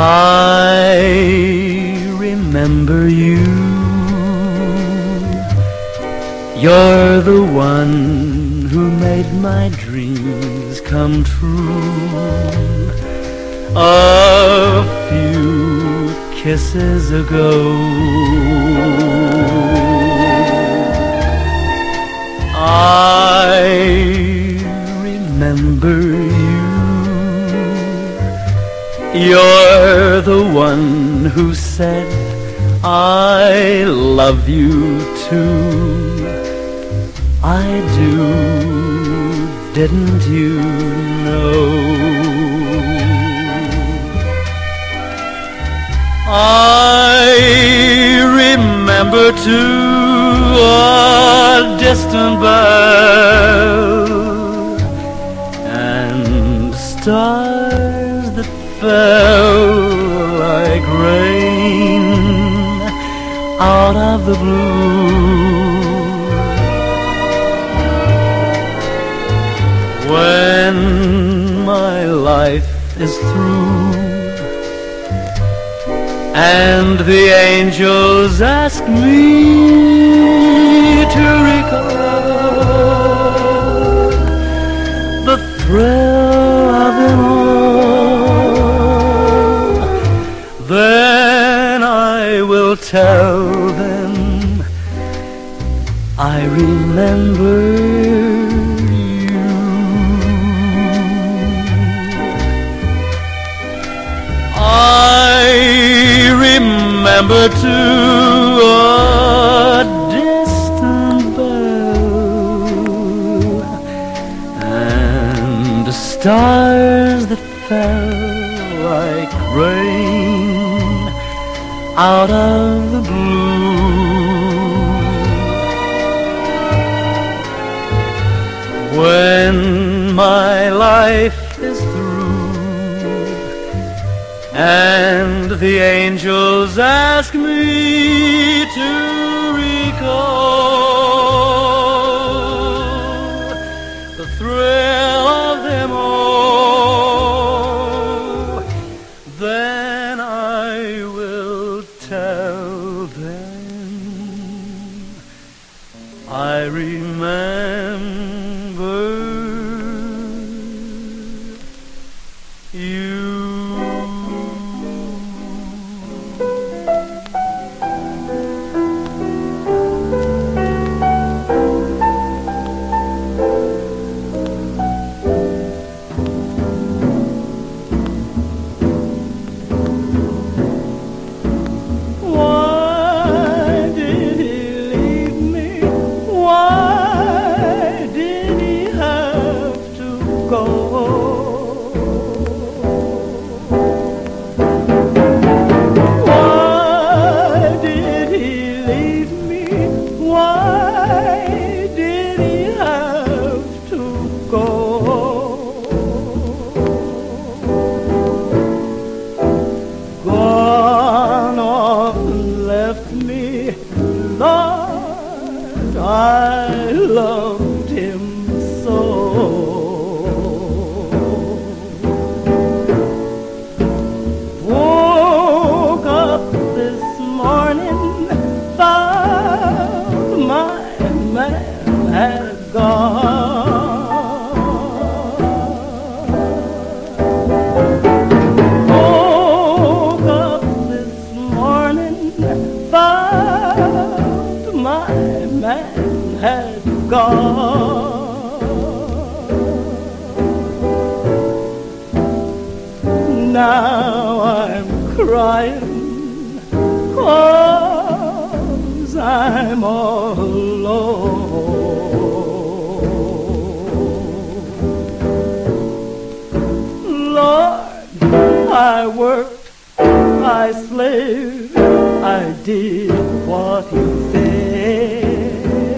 I remember you. You're the one who made my dreams come true. A few kisses ago, I remember you. You're the one who said I love you too. I do, didn't you know? I remember too a distant bell and stars that fell like rain out of the blue. When my life is through and the angels ask me to recall the thrill of it all, then I will tell them I remember. Remember too a distant bell and stars that fell like rain out of the blue. When my life is through and the angels ask me to recall the thrill of them all, then I will tell them I remember you. Lord, I loved him so. Woke up this morning, found my man had gone. Woke up this morning, found my man had gone. Now I'm crying 'cause I'm all alone. Lord, I worked, I slaved, I did what he said.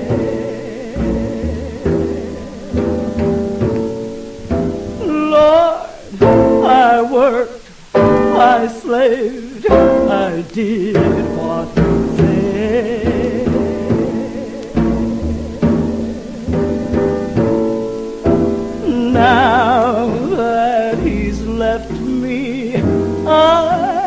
Lord, I worked, I slaved, I did what he said. Now that he's left me, I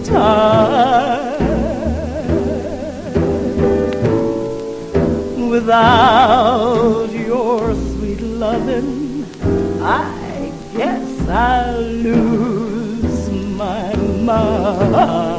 time. Without your sweet loving, I guess I'll lose my mind.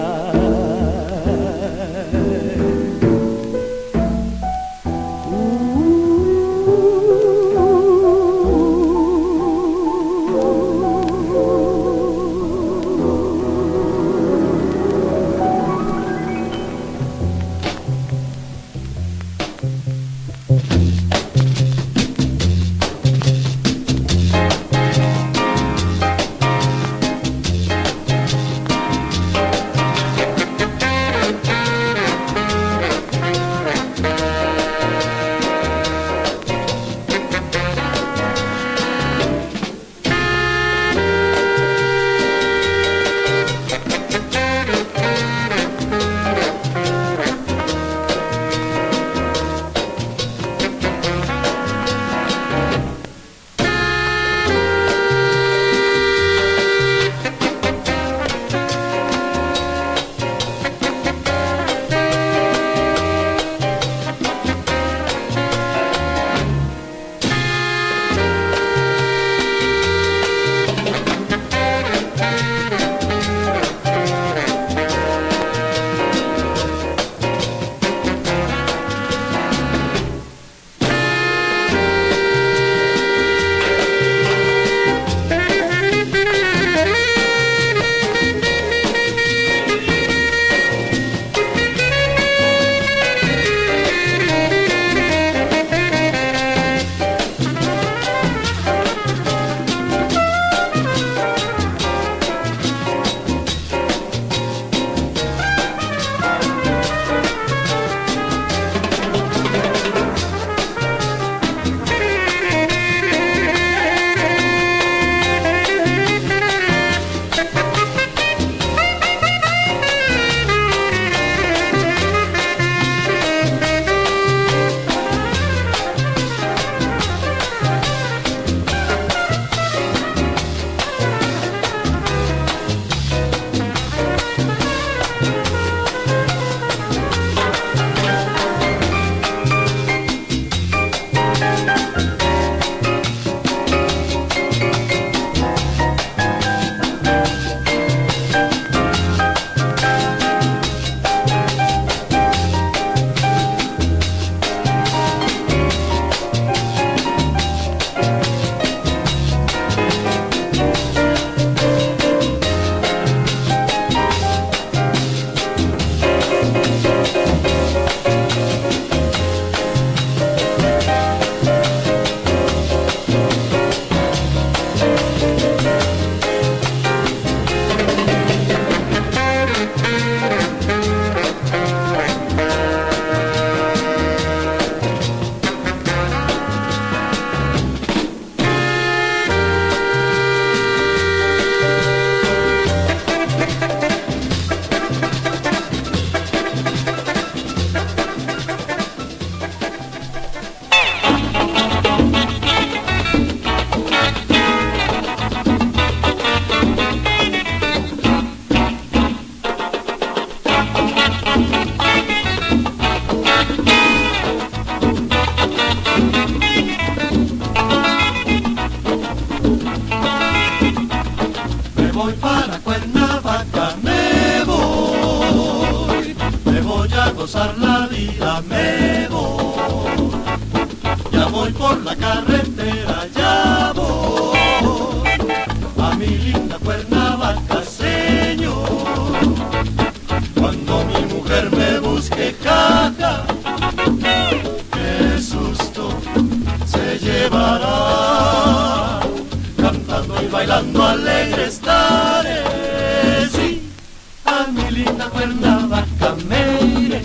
voy para Cuernavaca, me voy a gozar la vida, me voy. Ya voy por la carretera, ya voy a mi linda Cuernavaca, señor. Cuando mi mujer me busque, jaja, qué susto se llevará. Cantando y bailando alegre estaré, sí, a mi linda Cuernavaca me iré.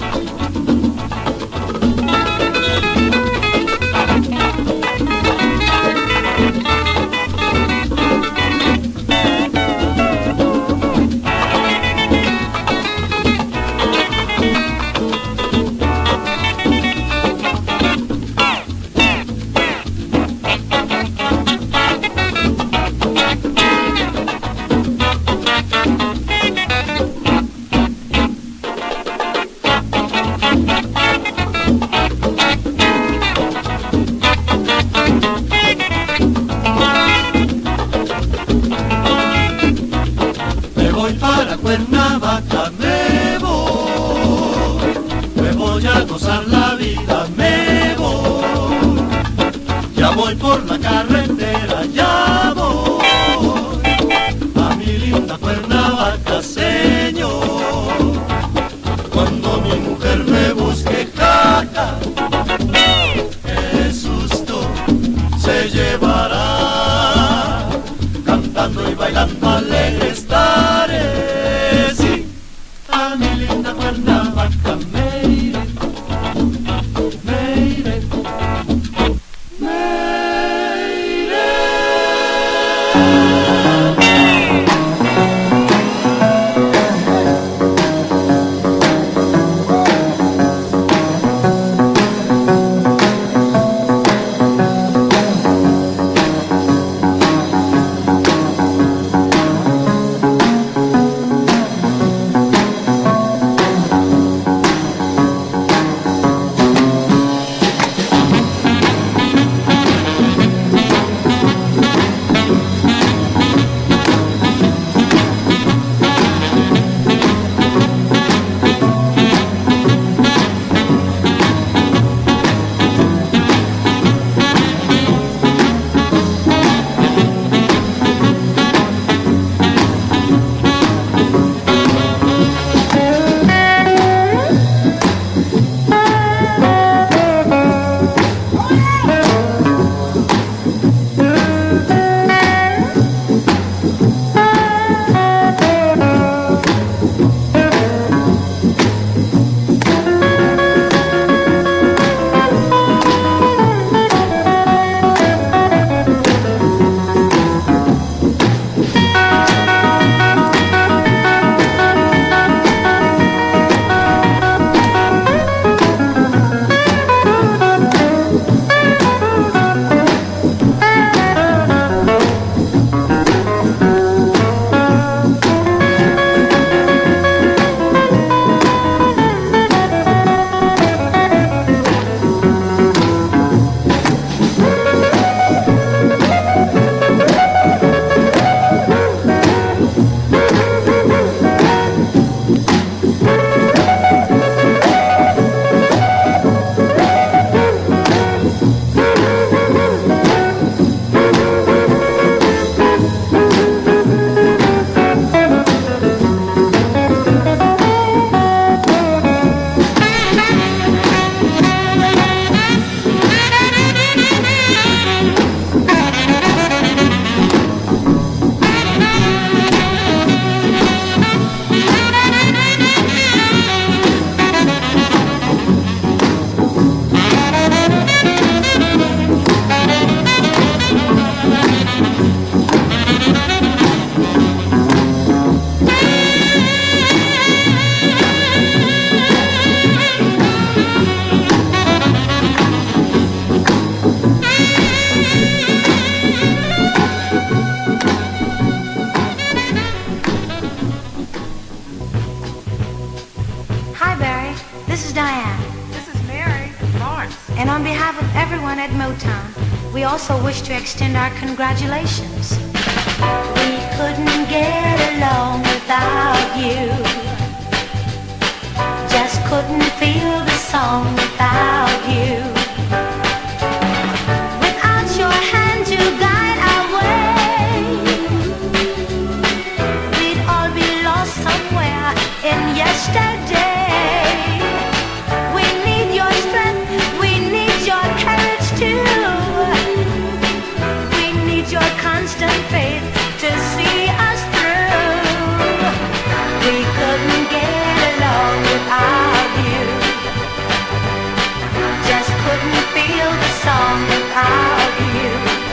cuerna vaca me voy a gozar la vida, me voy. Ya voy por la carretera, ya voy a mi linda Cuernavaca, señor. Cuando mi mujer me busque, jaja, qué susto se llevará. Cantando y bailando alegre estaré, sí, a mi linda Cuernavaca me iré, me iré, me iré. And on behalf of everyone at Motown, we also wish to extend our congratulations. We couldn't get along without you. Just couldn't feel the song without you. Without your hand to guide our way, we'd all be lost somewhere in yesterday. We need your strength, we need your courage too. We need your constant faith to see us through. We couldn't get along without you. Just couldn't feel the song without you.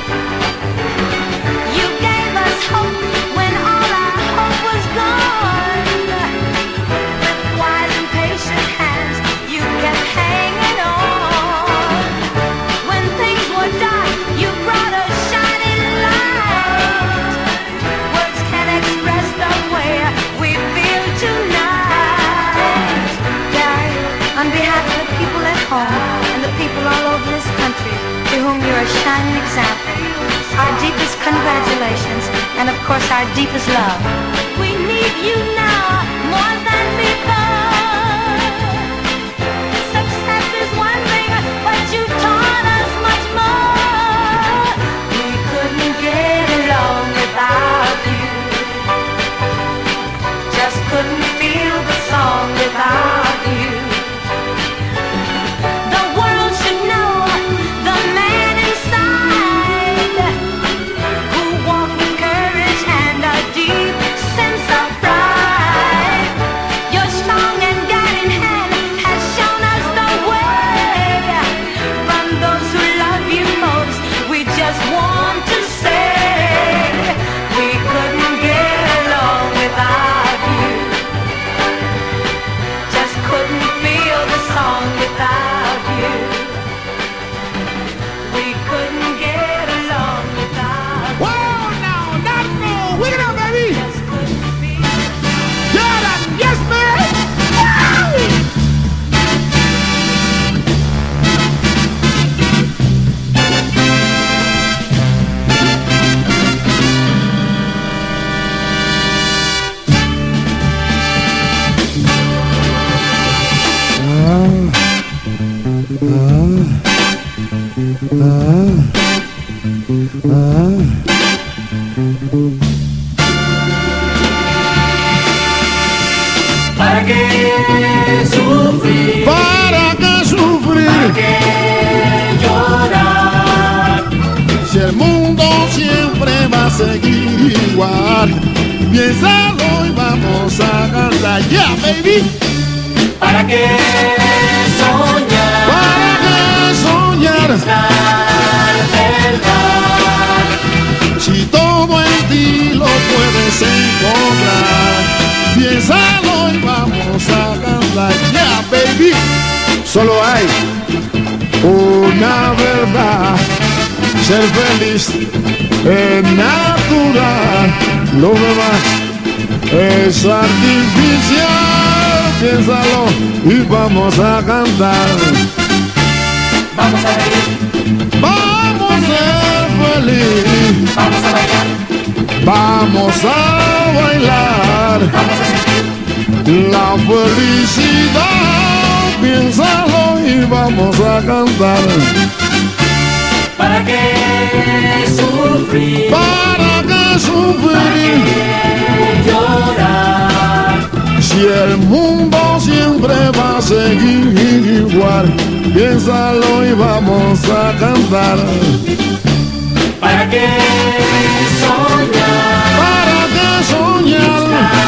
You gave us hope when all our hope was gone. With wise and patient hands, you kept hanging on. When things were dark, you brought a shining light. Words can't express the way we feel tonight. Gary, on behalf of the people at home and the people all over this country to whom you're a shining example, our deepest congratulations and of course our deepest love. We need you now sufrir? ¿Para qué sufrir? ¿Para qué llorar? Si el mundo siempre va a seguir igual, piénsalo y vamos a cantar. Yeah, baby. ¿Para qué soñar? ¿Para qué soñar? Buscar verdad. Si todo en ti lo puedes encontrar, piénsalo y vamos a cantar. Yeah, baby. Solo hay una verdad. Ser feliz es natural. Lo demás es artificial. Piénsalo y vamos a cantar. Vamos a reír, Vamos a ser feliz. vamos a bailar, Vamos a bailar. vamos a sentir. La felicidad, piénsalo y vamos a cantar. ¿Para qué sufrir? ¿Para qué sufrir? Llorar. Si el mundo siempre va a seguir igual, piénsalo y vamos a cantar. ¿Para qué soñar? ¿Para qué soñar?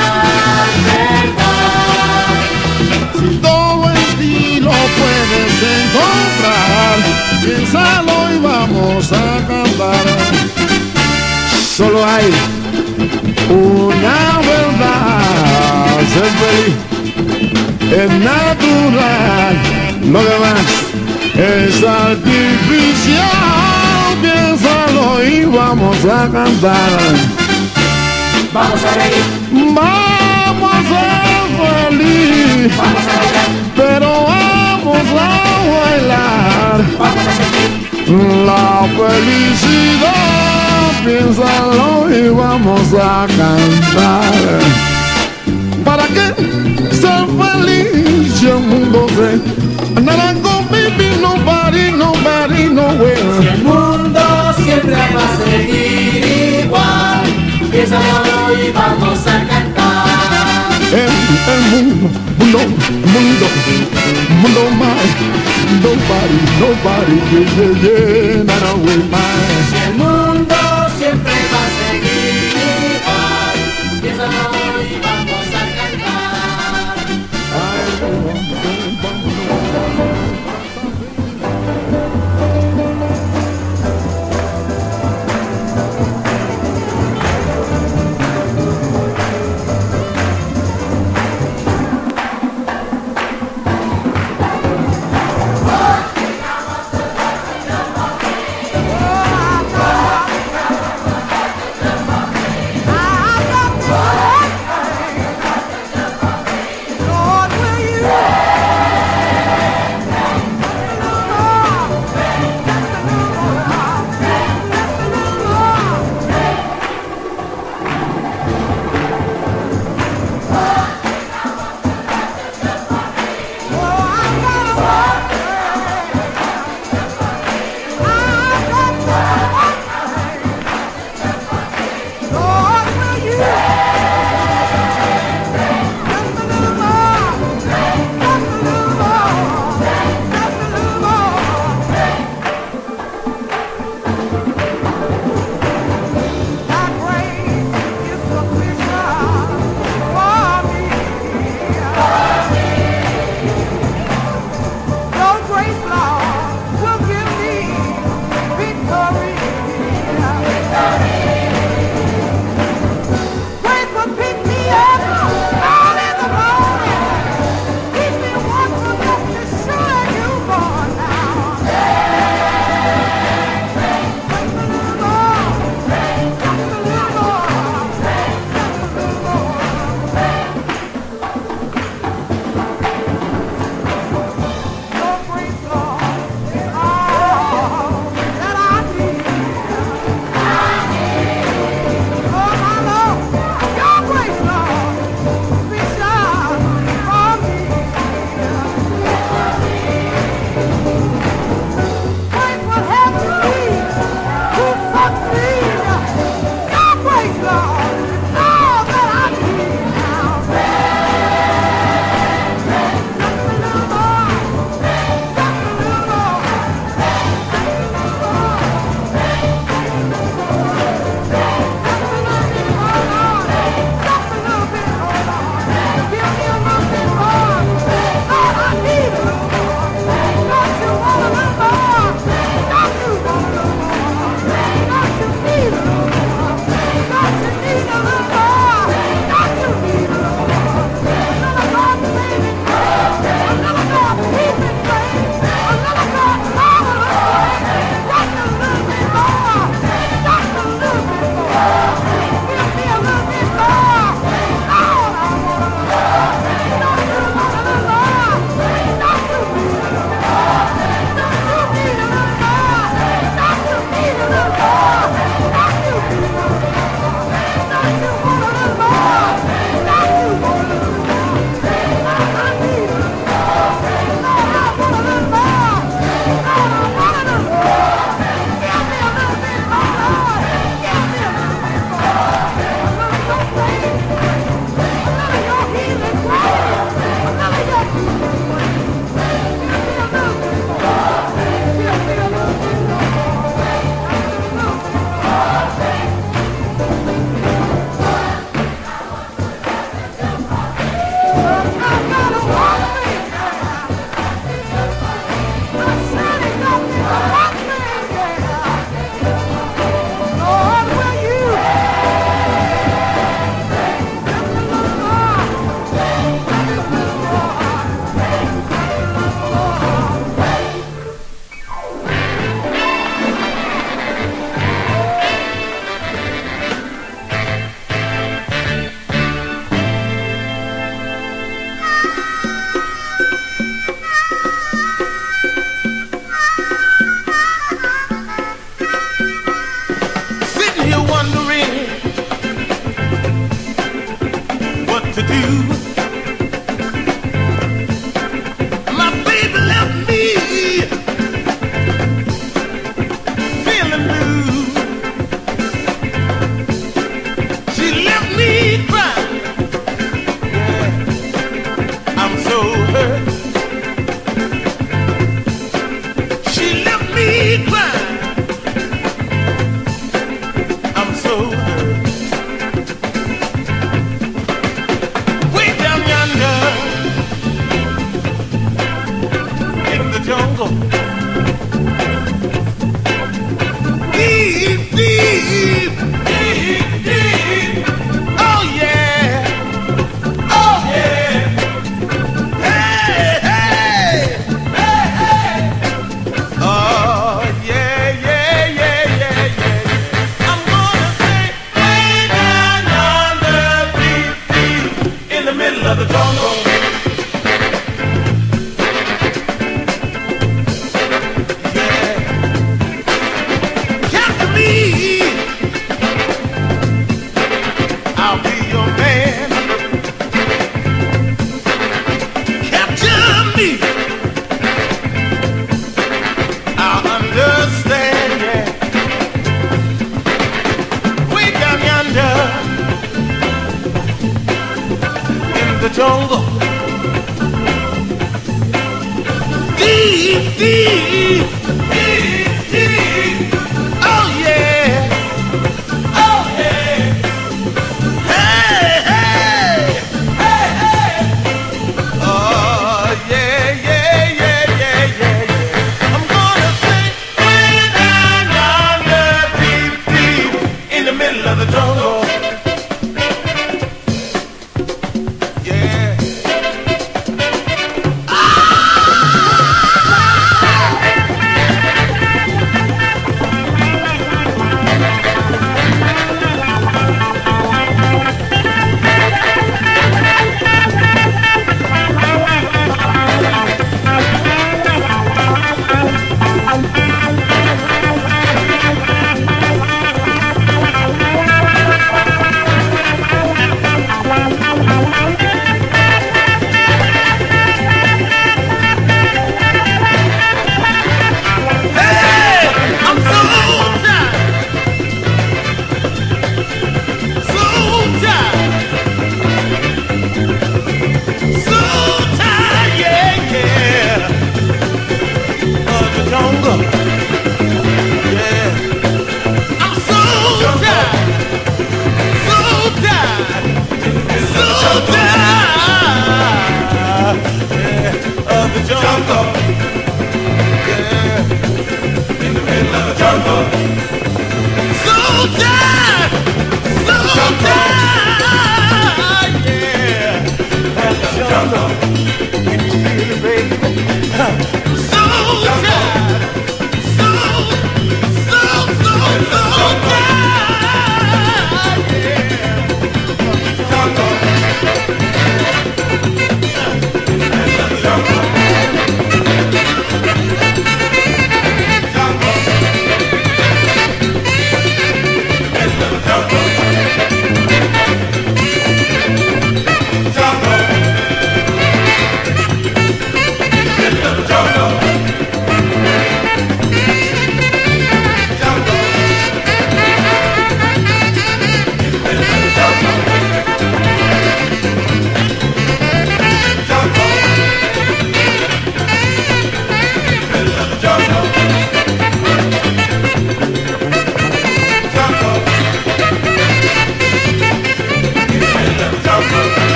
Verdad. Si todo en ti lo puedes encontrar, piénsalo y vamos a cantar. Solo hay una verdad. Ser feliz es natural. Lo demás es artificial. Piénsalo y vamos a cantar. Vamos a reír, Vamos a ser feliz, vamos a bailar, pero vamos a bailar. vamos a sentir. La felicidad, piénsalo y vamos a cantar. ¿Para qué ser feliz si el mundo se andará con baby? Nobody, nobody, Si nowhere. el mundo siempre va a seguir igual, piénsalo y vamos a cantar. El mundo, mundo, mundo, mundo más. Nobody, nobody, yeah, yeah, yeah, not away, man. Si el mundo siempre va a seguir igual, piénsalo y vamos a cantar. jungle, deep, deep, deep, deep. Oh yeah, oh yeah. Hey, hey, hey, hey. Oh yeah, yeah, yeah, yeah, yeah, yeah. I'm gonna sing way down yonder, deep, deep in the middle of the jungle.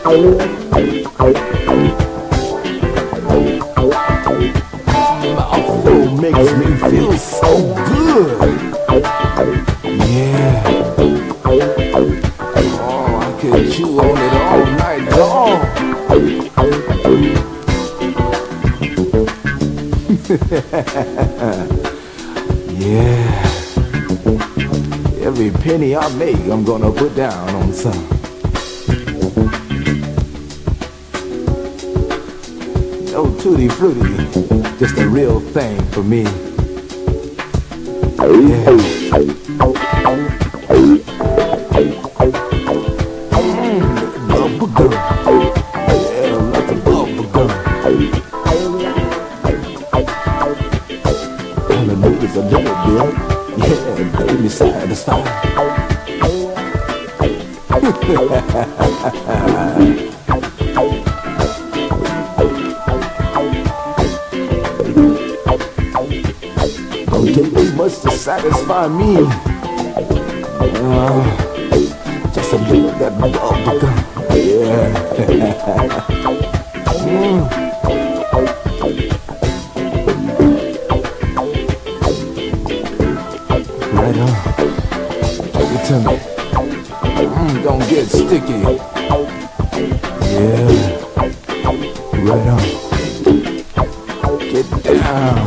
Mouthful makes me feel so good. Yeah. Oh, I could chew on it all night long. Yeah. Every penny I make, I'm gonna put down on some. No tutti frutti, just a real thing for me. Yeah. Bubble gum. Yeah, like a bubble gum. All I need is a little bit. Yeah, keep me satisfied. Don't take too much to satisfy me. Just a little of that bubble gum. Yeah. Right on. Give it to me. Don't get sticky. Yeah. Right on. Get down.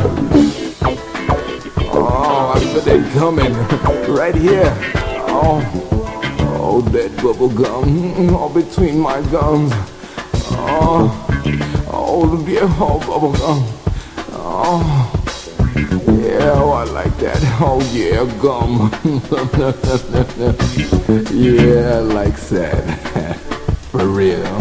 Oh, I feel it coming right here. Oh, that bubble gum all between my gums. Oh, the beautiful bubble gum. Oh, yeah, oh, I like that. Oh, yeah, gum. Yeah, I like that. For real.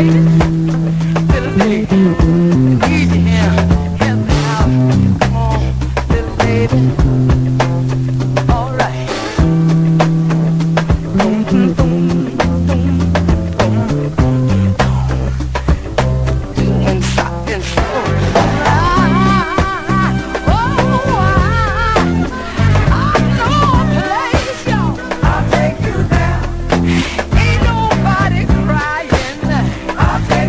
Ain't nobody crying.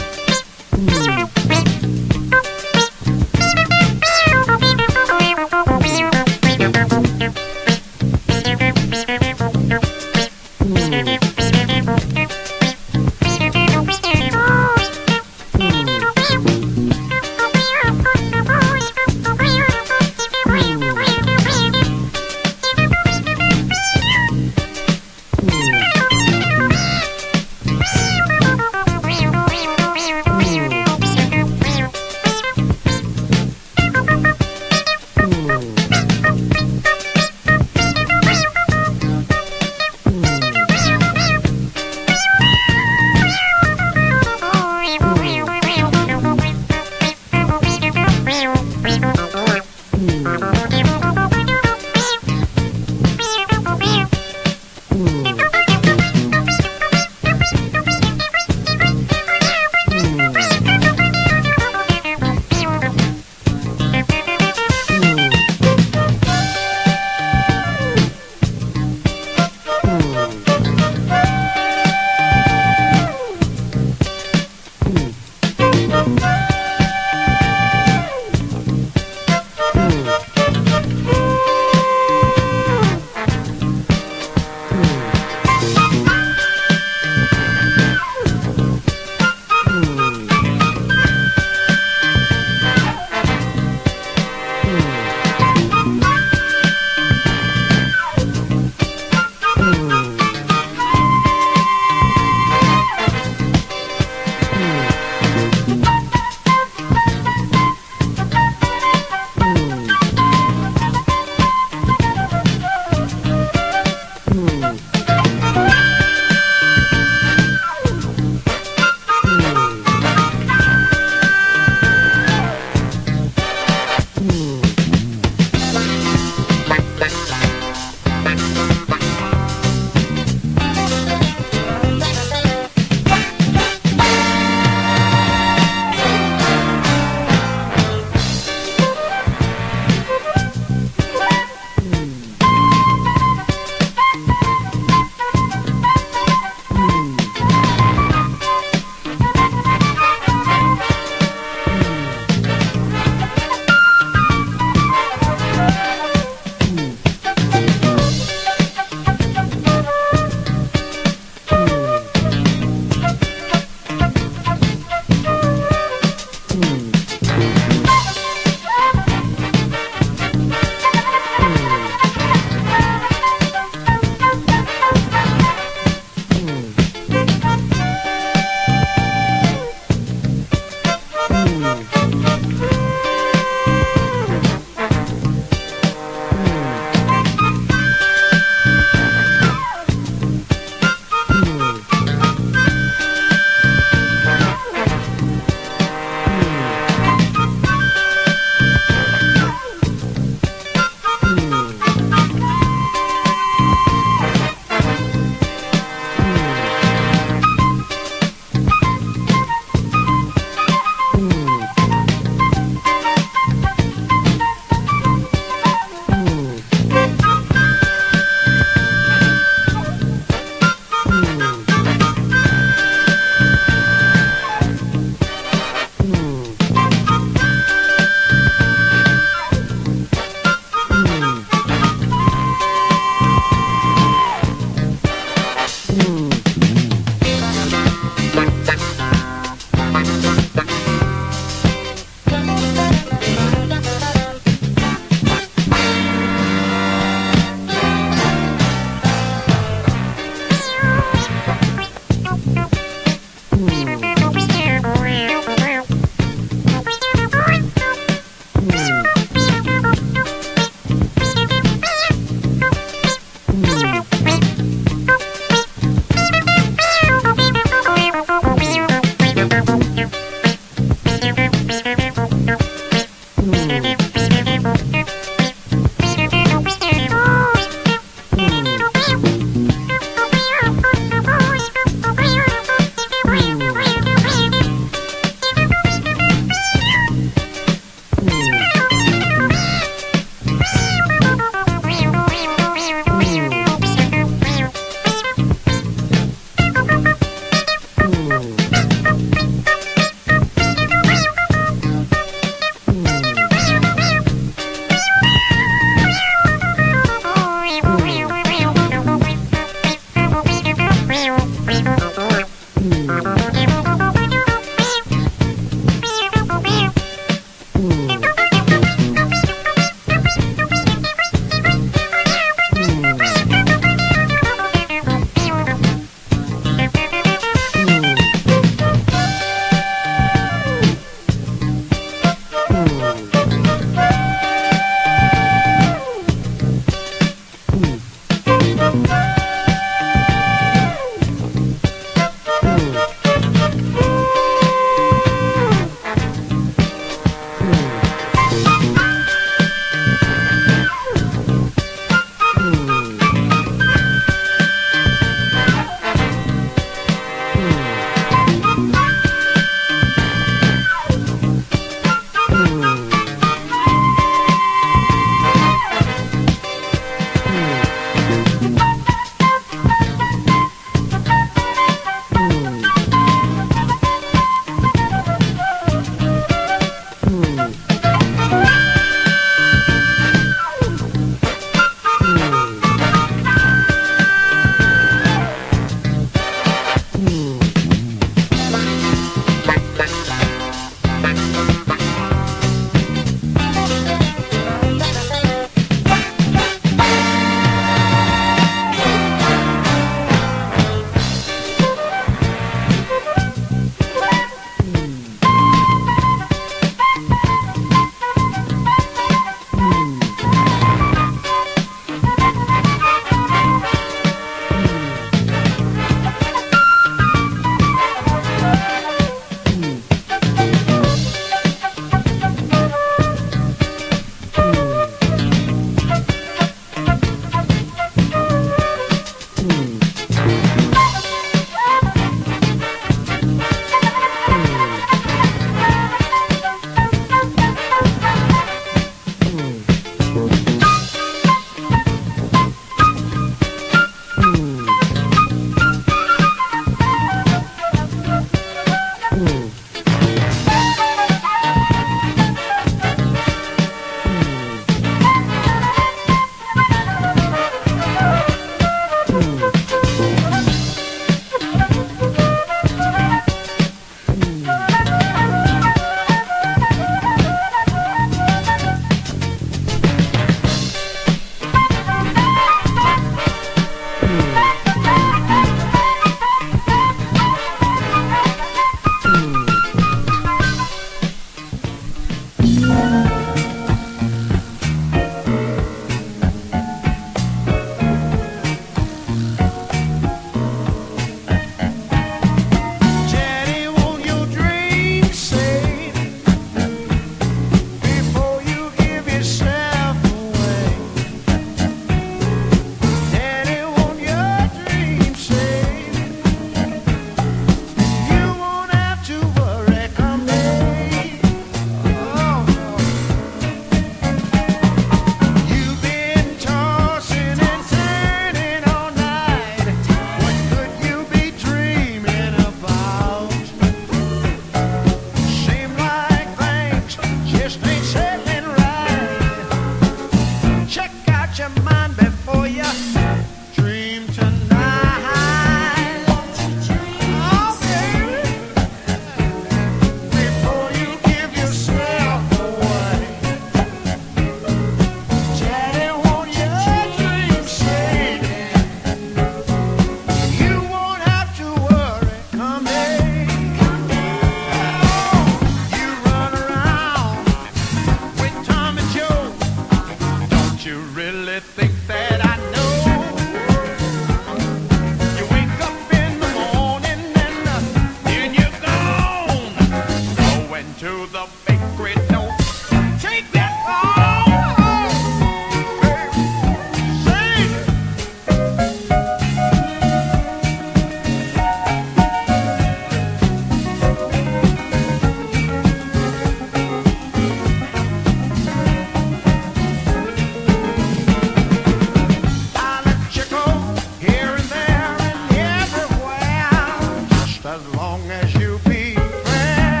long as you be fair.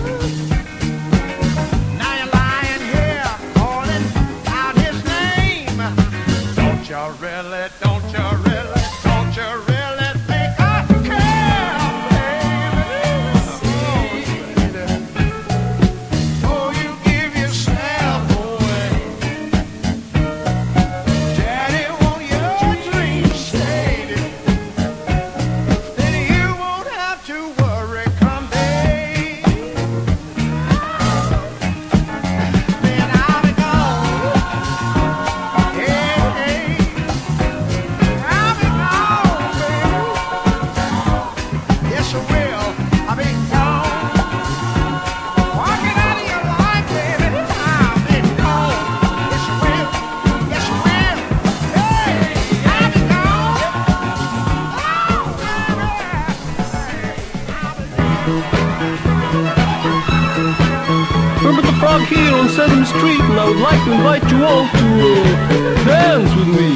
Now you're lying here calling out his name. Don't you really, don't you really, don't you really think I care, baby? Oh, you give yourself away. Daddy, won't your dreams shaded? Then you won't have to worry come day. Then I'll be gone. Hey, hey. I'll be gone, baby. Yes, I will. I'll be gone. Walking out of your life, baby. I'll be gone. Yes, I will. Yes, I will. Hey, I'll be gone. Herbert the Frog here on 7th Street, and I would like to invite you all to dance with me.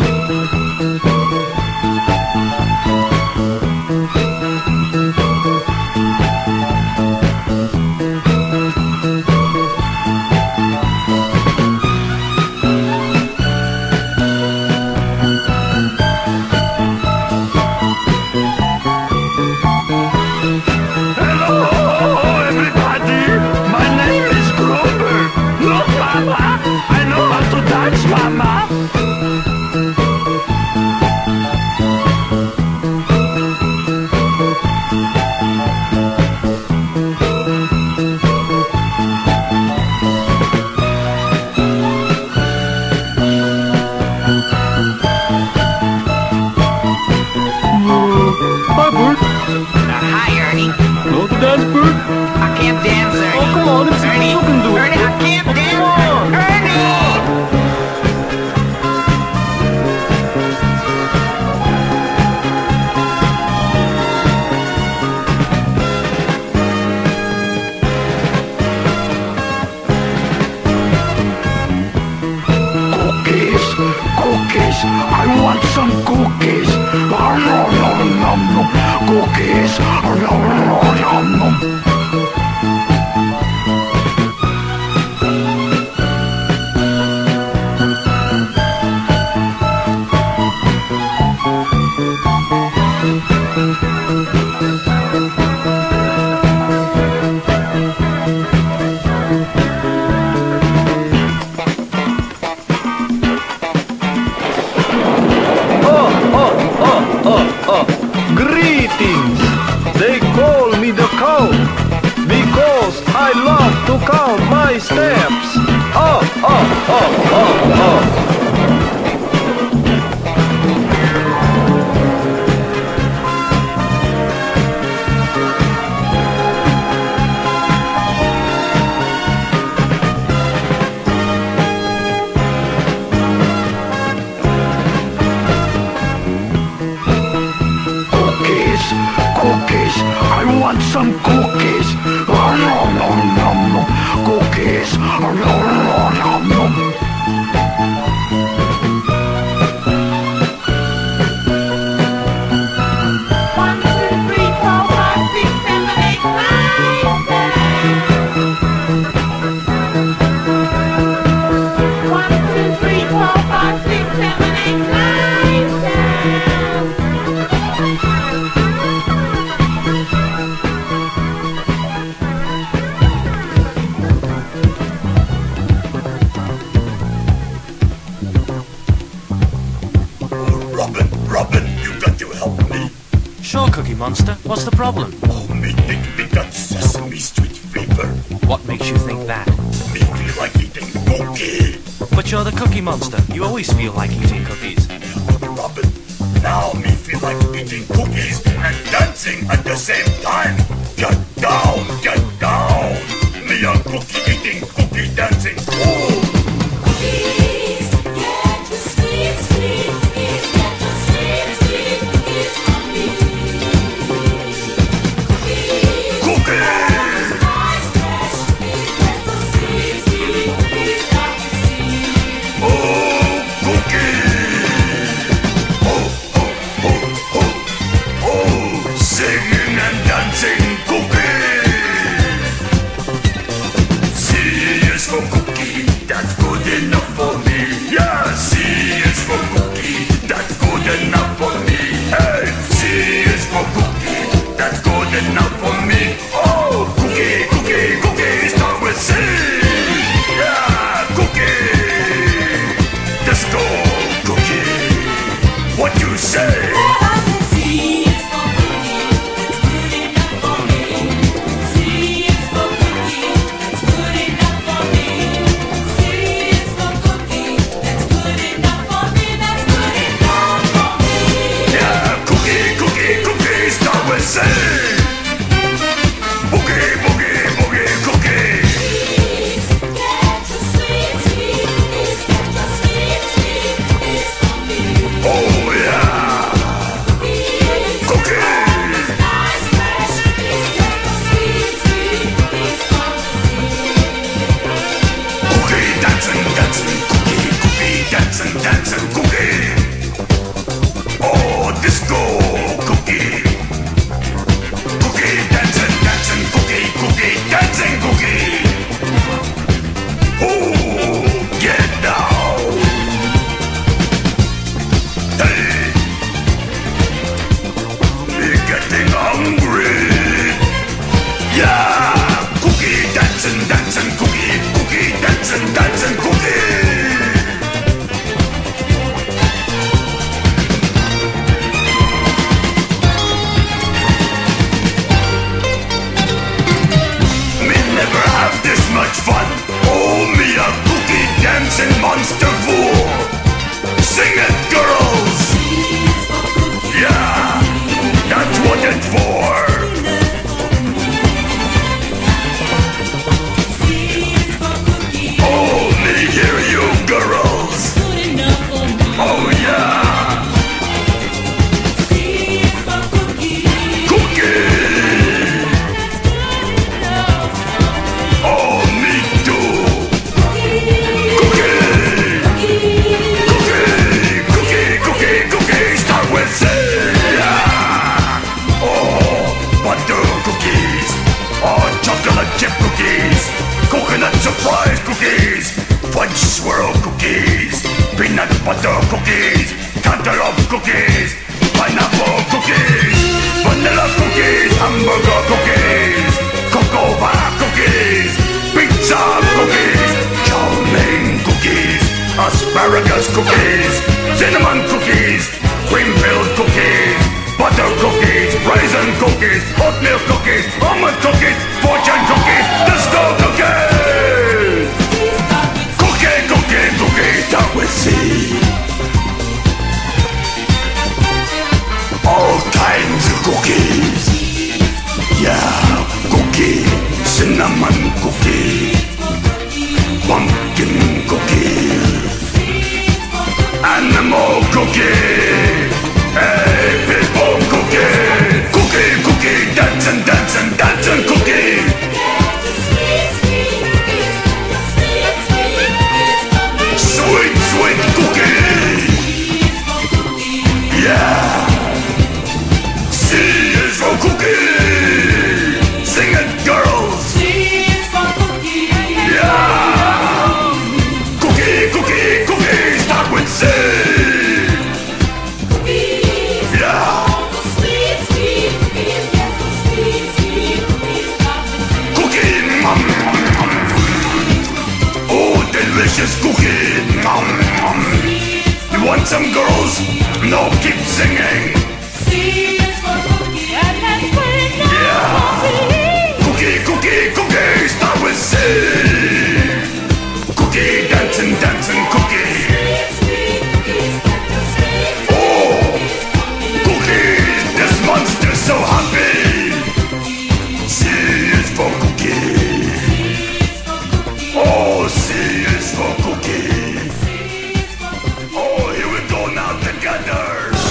Hello, everybody. My name is Grover. Look, Mama, I know how to dance, Mama. Hi, Bert. Hi, Ernie. Know the dance, Bert? I can't dance, Ernie. Oh, come on, let's see what Ernie, you can do. Ernie, I can't Oh, dance. come on. Ernie! Cookies, cookies. I want some cookies. Nom, nom, nom, nom. Cookies. Nom, nom, nom, nom. Greetings! They call me the Count because I love to count my steps. Oh, oh, oh, oh, oh. Cookies, cookies. I want some cookies. Nom, nom, nom, nom. Cookies. Nom, nom, nom, nom. One, two, three, four, five, six, seven, eight, nine, ten. One, two, three, four, five, six, seven, eight, nine, ten. Robin, you got to help me. Sure, Cookie Monster. What's the problem? Oh, me think me got Sesame Street fever. What makes you think that? Me feel like eating cookie. But you're the Cookie Monster. You always feel like eating cookies. Robin, now me feel like eating cookies and dancing at the same time. Get down, get down. Me a cookie eating, cookie dancing. Oh. Cookies, get your sweet, sweet cookies, get your sweet, sweet cookies from me. Cookies, Cookies. nice fresh cookies, get those sweet, sweet cookies that you see. Oh, cookies. Oh, oh, oh, oh. Oh, singing and dancing Walnut surprise cookies, fudge swirl cookies, peanut butter cookies, cantaloupe cookies, pineapple cookies, vanilla cookies, hamburger cookies, cocoa bar cookies, pizza cookies, chow mein cookies, asparagus cookies, cinnamon cookies, cream-filled cookies, butter cookies, raisin cookies, oatmeal cookies, almond cookies, fortune cookies, disco cookies! Cookie, cookie, cookie, start with C. All kinds of cookies. Yeah, cookie, cinnamon cookie, pumpkin cookie, animal cookie, hey, people cookie, cookie, cookie, dancing, dancing, dancing cookie. Sweet, sweet cookie. Yeah. C is for cookie. Sing it, girls. C is for cookie. Yeah. Cookie, cookie, cookie. Start with C. Yeah. Cookie, oh, delicious cookie. You want some, girls? No, keep singing. Yeah. Cookie, cookie, cookie. Start with C. Cookie, dancing, dancing cookie. Oh, cookies. This monster's so happy. C is for cookie. Oh, C is for cookie. Oh, here we go now together.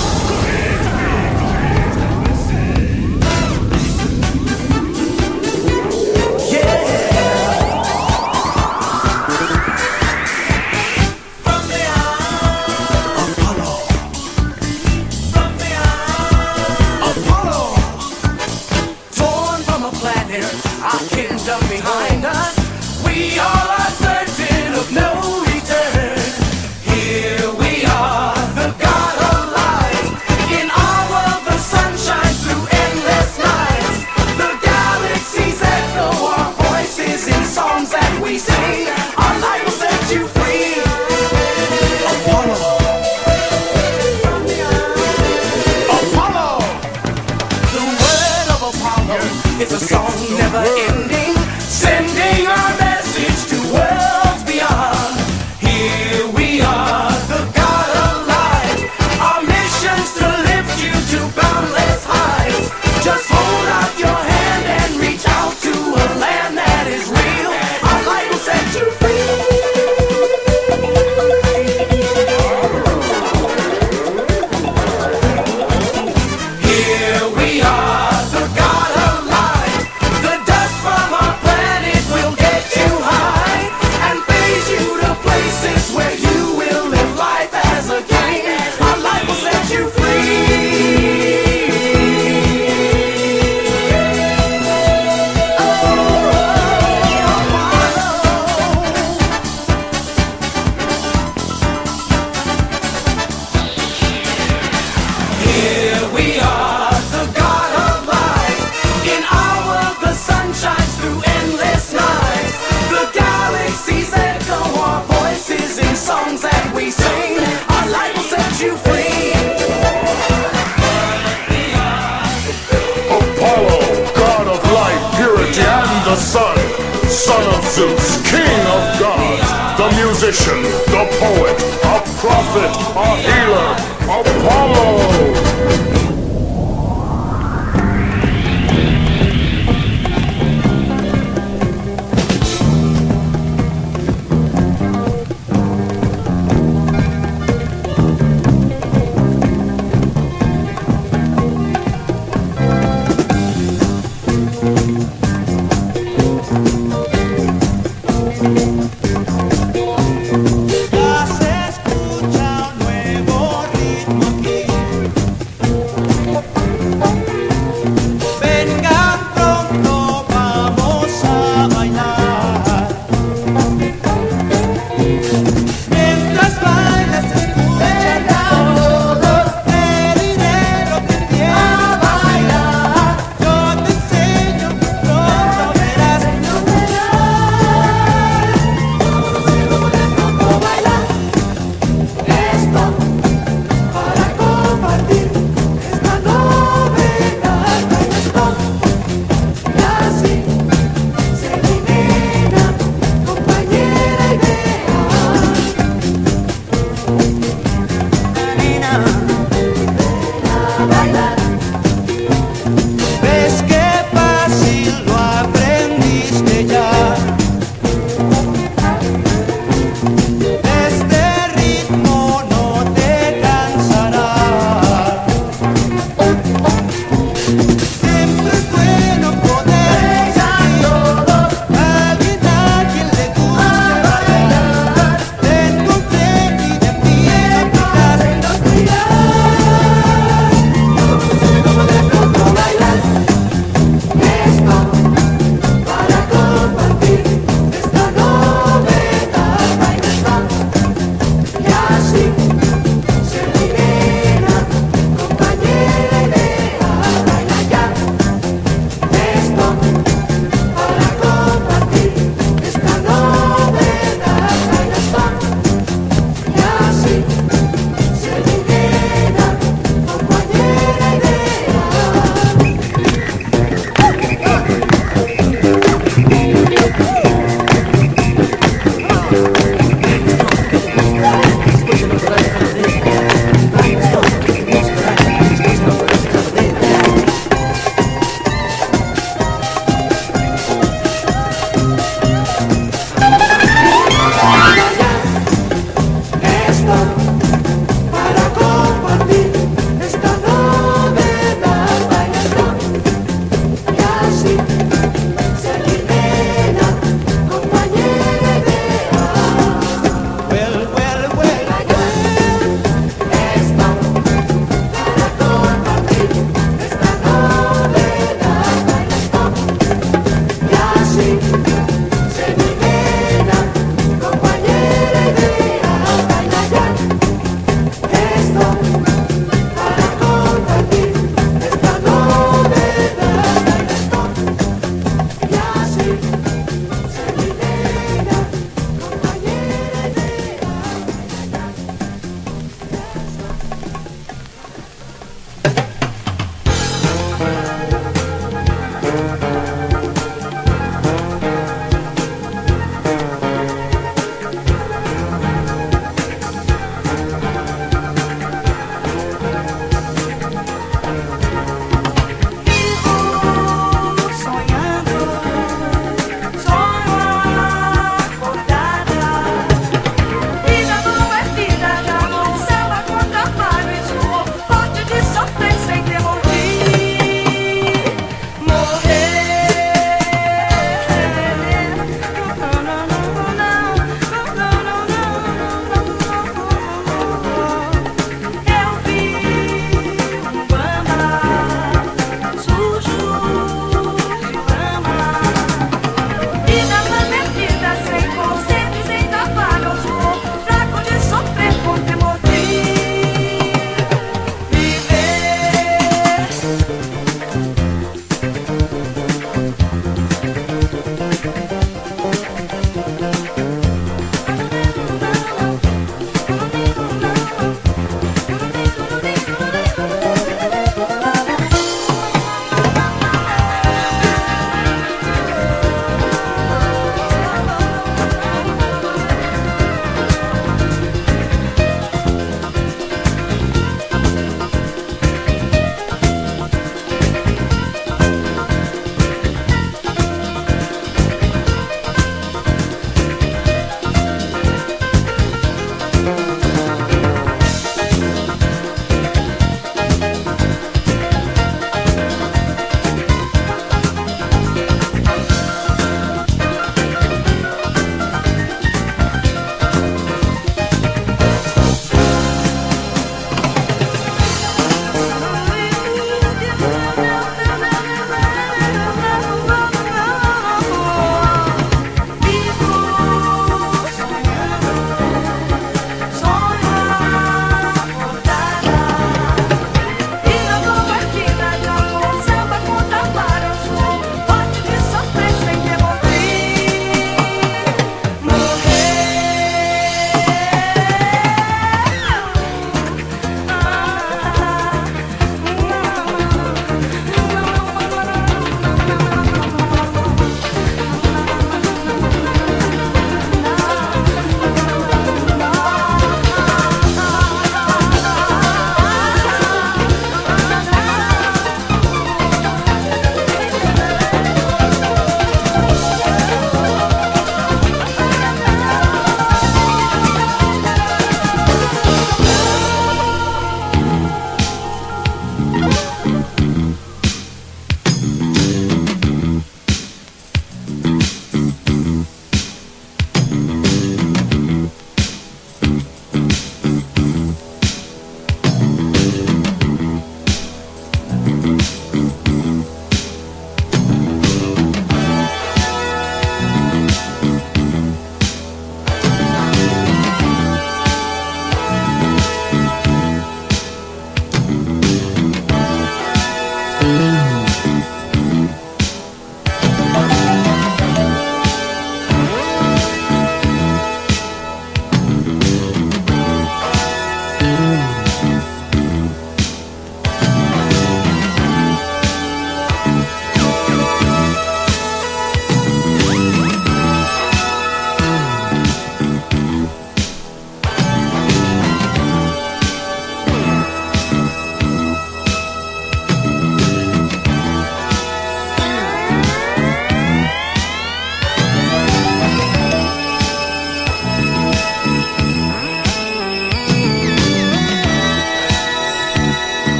Our kingdom behind us, we all are certain of no return. Here we are, the God of light. In our world, the sun shines through endless nights. The galaxies echo our voices in songs that we sing. Our light will set you free. Apollo. Apollo. The word of Apollo is a song never ending, sending our message to worlds beyond. Here we are, the God of light. Our mission's to lift you to boundless heights. Just hold out your hand and reach out to a land that is real. Our light will set you free. Here we are, the God of light. The dust from our planet will get you high and phase you to places where you will live life as a king. Our light will set you free. Here we are, the God of light. In our world, the sun shines through endless nights. The galaxies echo our voices in songs that we sing. Our light will set you free. Apollo, god of light, purity, and the sun, son of Zeus, king of gods, the musician, the poet, a prophet, a healer, Apollo. Ya se escucha un nuevo ritmo aquí.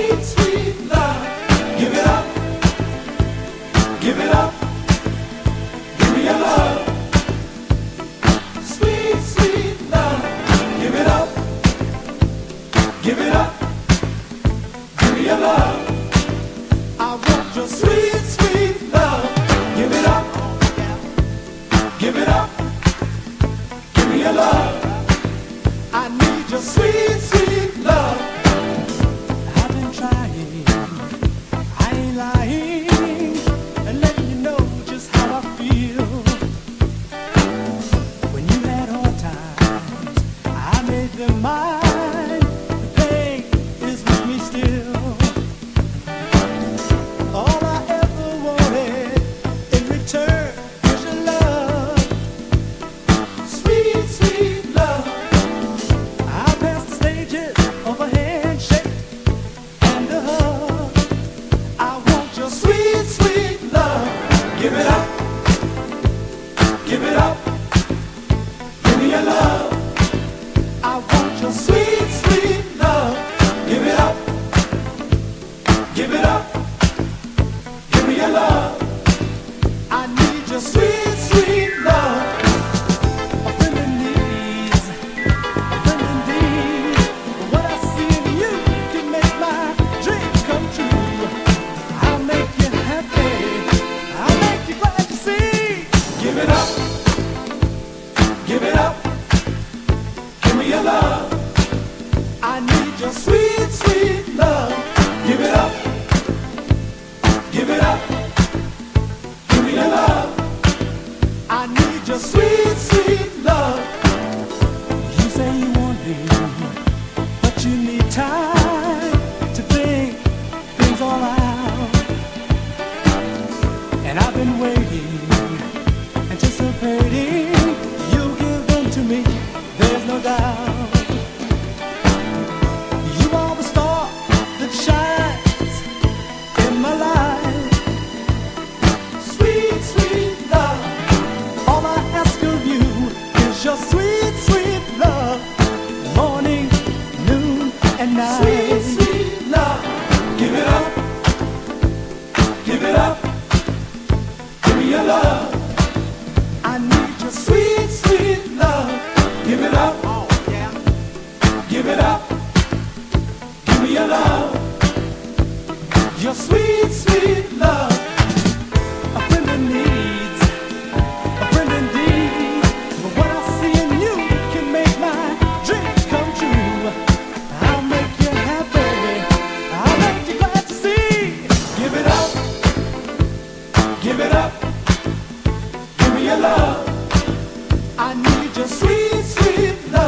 sweet, sweet love. Give it up, give it up, give me your love. Sweet, sweet love. Give it up, give it up, give me your love. I want your sweet, sweet love. Give it up, give it up, give me your love. I need your sweet, sweet love. I've been trying, I ain't lying, and letting you know just how I feel. When you had hard times, I made them mine. The pain is with me still. All I ever wanted in return was your love. Sweet, sweet love. I passed the stages of a handshake and a hug. I want your sweet, sweet love. Give it up, give it up, give me your love. I want your sweet, sweet love. Give it up, give it up, give me your love. I need your sweet, sweet love. A friend in need, a friend indeed. What I see in you can make my dreams come true. I'll make you happy, I'll make you glad to see. Give it up, give it up, give me your love. I need your sweet, sweet love. Give it up, give it up, give me your love. I need your sweet, sweet love. You say you want me, but you need time to think things all out. And I've been waiting, anticipating. You'll give them to me, there's no doubt. You are the star that shines in my life. Sweet, sweet love. All I ask of you is your sweet, sweet love. Morning, noon, and night. Sweet, sweet love. Give it up, give it up, give me your love. I need your sweet, sweet love. Give it up, give it up, give me your love. Your sweet, sweet love. A friend in needs, a friend indeed. But what I see in you can make my dreams come true. I'll make you happy, I'll make you glad to see. Give it up, give it up, give me your love. I need your sweet, sweet love.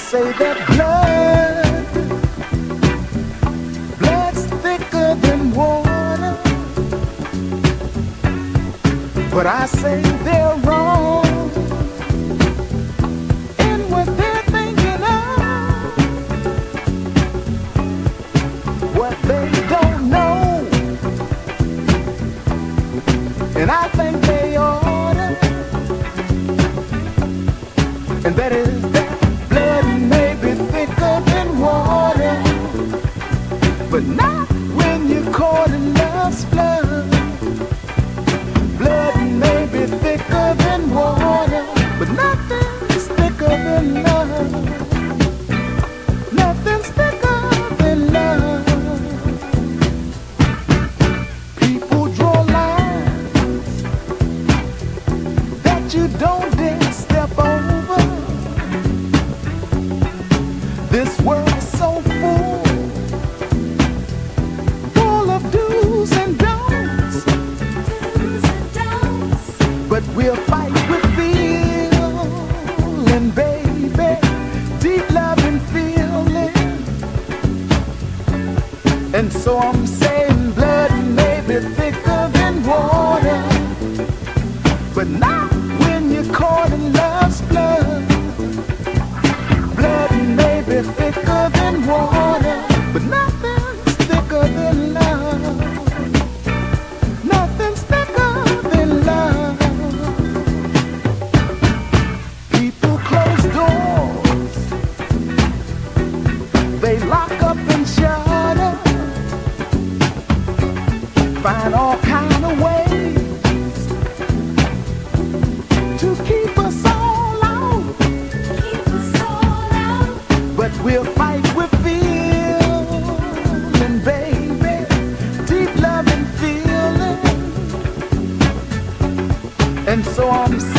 say that blood's thicker than water, but I say they're wrong in what they're thinking of, what they don't know, and I think they oughta, and that is that blood may be thicker than water, but not when you're caught in love's flood. Blood may be thicker than water, but nothing's thicker than love. Nothing's thicker than love. People draw lines that you don't dare step over. This world's so full of do's and don'ts. But we'll fight with feeling, baby, deep love and feeling. And so I'm saying blood may be thicker than water, but not when you're caught in love's blood. Blood may be thicker than water, but nothing's thicker than love. Nothing's thicker than love. People close doors, they lock up and shutter, find all kind of ways to keep us all out. But we'll fight with feeling, baby, deep love and feeling. And so I'm